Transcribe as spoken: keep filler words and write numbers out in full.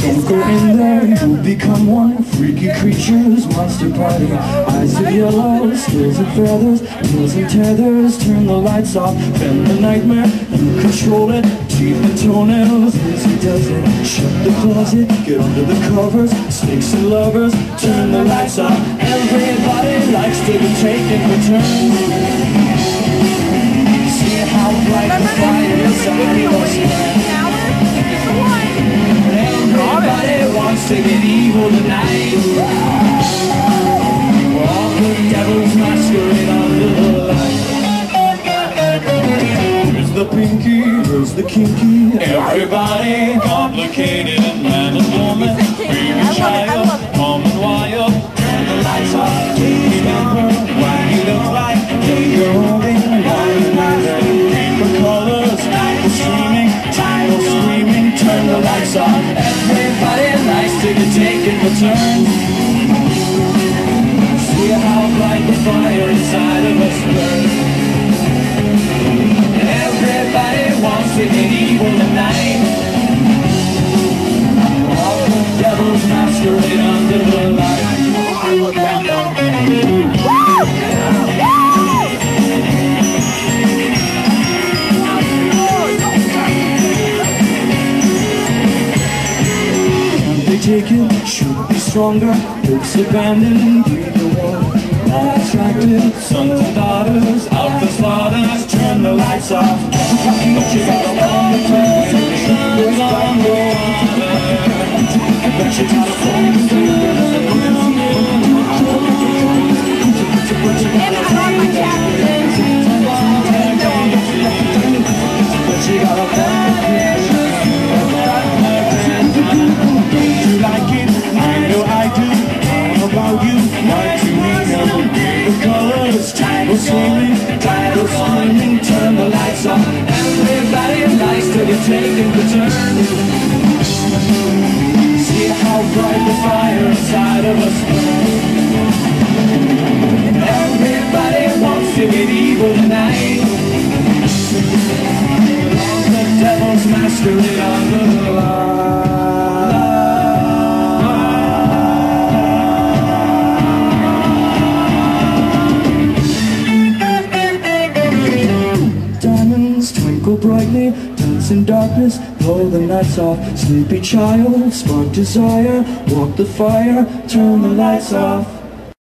Don't go in there, you'll become one. Freaky creatures, monster party. Eyes of yellow, scales of feathers, wheels and tethers. Turn the lights off, bend the nightmare, you control it. Teeth and toenails, Lizzie does it. Shut the closet, get under the covers. Snakes and lovers, turn the lights off. Everybody likes to be taken for turns. See how bright the fire inside of us burns. Everybody wants to get evil tonight. All the devils masquerade under the light. Here's the pinky, here's the kinky. Everybody complicated, man and woman, baby child, mom and wire. Turn the lights off, take it over. Why you look like you're holding wine and paper colors, people screaming, people screaming. Turn the lights off. Everybody likes to get taken for turns. See how bright the fire inside of us burns. Everybody wants to get evil tonight. All the devils masquerade under the light. Can't they take it? Should be stronger. Hopes abandoned, breathe the war. Attracted, sons and daughters, out for slaughters. Turn the lights off. What you got on the place? Who's on the water? But you got a phone. What you got a phone. But you got a phone. Do you like it? I know I do. How about you? Why do we know? The colors, people screaming, people screaming. Turn the lights off. Everybody likes to get taken for turns. See how bright the fire inside of us burns. Everybody wants to get evil tonight. All the devils masquerade under the light. Twinkle brightly, dance in darkness, blow the nights off. Sleepy child, spark desire, walk the fire, turn the lights off.